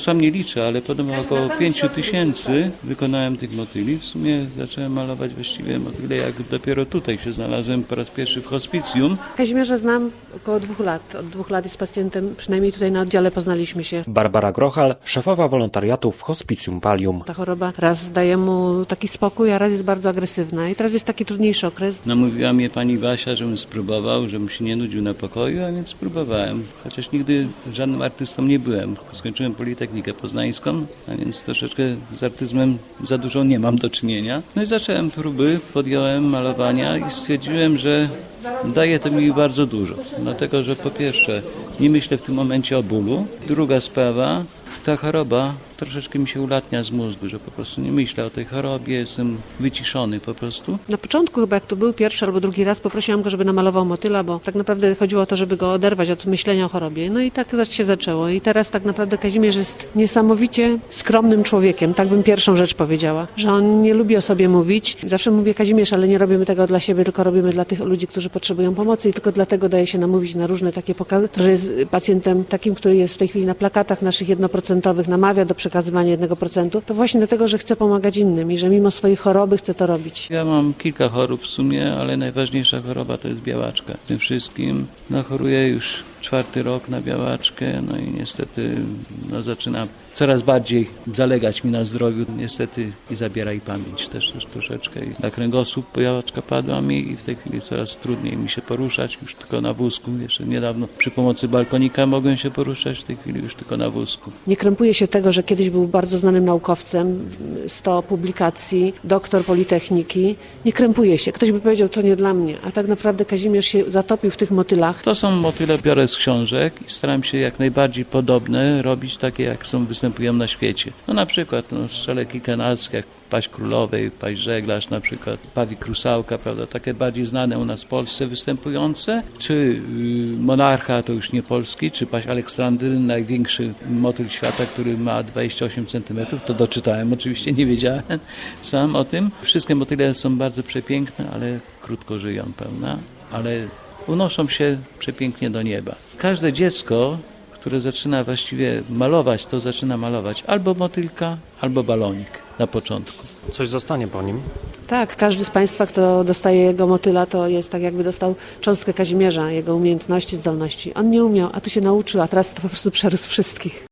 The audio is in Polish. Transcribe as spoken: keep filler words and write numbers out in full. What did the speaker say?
sam nie liczę, ale podobno około pięciu tysięcy wykonałem tych motyli. W sumie zacząłem malować właściwie motyle, jak dopiero tutaj się znalazłem po raz pierwszy w hospicjum. Kazimierza znam około dwóch lat. Od dwóch lat jest pacjentem, przynajmniej tutaj na oddziale poznaliśmy się. Barbara Grochal, szefowa wolontariatu w hospicjum Pallium. Ta choroba raz daje mu taki spokój, a raz jest bardzo agresywna. I teraz jest taki trudniejszy okres. Namówiła mnie pani Basia, żebym spróbował, żebym się nie nudził na pokoju, a więc spróbowałem. Chociaż nigdy żadnym artystą nie byłem. Skończyłem Politechnikę Poznańską, a więc troszeczkę z artyzmem za dużo nie mam do czynienia. No i zacząłem próby, podjąłem malowania i stwierdziłem, że daje to mi bardzo dużo. Dlatego, że po pierwsze nie myślę w tym momencie o bólu. Druga sprawa, ta choroba troszeczkę mi się ulatnia z mózgu, że po prostu nie myślę o tej chorobie, jestem wyciszony po prostu. Na początku chyba jak to był pierwszy albo drugi raz, poprosiłam go, żeby namalował motyla, bo tak naprawdę chodziło o to, żeby go oderwać od myślenia o chorobie. No i tak się zaczęło. I teraz tak naprawdę Kazimierz jest niesamowicie skromnym człowiekiem, tak bym pierwszą rzecz powiedziała, że on nie lubi o sobie mówić. Zawsze mówię: Kazimierz, ale nie robimy tego dla siebie, tylko robimy dla tych ludzi, którzy potrzebują pomocy i tylko dlatego daje się namówić na różne takie pokazy, że jest pacjentem takim, który jest w tej chwili na plakatach naszych jednoprocentowych, namawia do przekazywania jednego procentu, to właśnie dlatego, że chce pomagać innym i że mimo swojej choroby chce to robić. Ja mam kilka chorób w sumie, ale najważniejsza choroba to jest białaczka. W tym wszystkim no, choruję już czwarty rok na białaczkę, no i niestety no, zaczyna coraz bardziej zalegać mi na zdrowiu. Niestety i zabiera i pamięć też, też troszeczkę. I na kręgosłup białaczka padła mi i w tej chwili coraz trudniej mi się poruszać, już tylko na wózku. Jeszcze niedawno przy pomocy balkonika mogłem się poruszać, w tej chwili już tylko na wózku. Nie krępuje się tego, że kiedyś był bardzo znanym naukowcem, sto publikacji, doktor Politechniki. Nie krępuje się. Ktoś by powiedział, to nie dla mnie, a tak naprawdę Kazimierz się zatopił w tych motylach. To są motyle, biorę z książek i staram się jak najbardziej podobne robić, takie jak są występują na świecie. No na przykład no, strzeleki kanalskie, jak paść królowej, paść żeglarz, na przykład pawik rusałka, prawda, takie bardziej znane u nas w Polsce występujące, czy y, monarcha, to już nie polski, czy paść aleksandryn, największy motyl świata, który ma dwadzieścia osiem centymetrów, to doczytałem, oczywiście nie wiedziałem sam o tym. Wszystkie motyle są bardzo przepiękne, ale krótko żyją, prawda, ale unoszą się przepięknie do nieba. Każde dziecko, które zaczyna właściwie malować, to zaczyna malować albo motylka, albo balonik na początku. Coś zostanie po nim? Tak, każdy z Państwa, kto dostaje jego motyla, to jest tak jakby dostał cząstkę Kazimierza, jego umiejętności, zdolności. On nie umiał, a tu się nauczył, a teraz to po prostu przerósł wszystkich.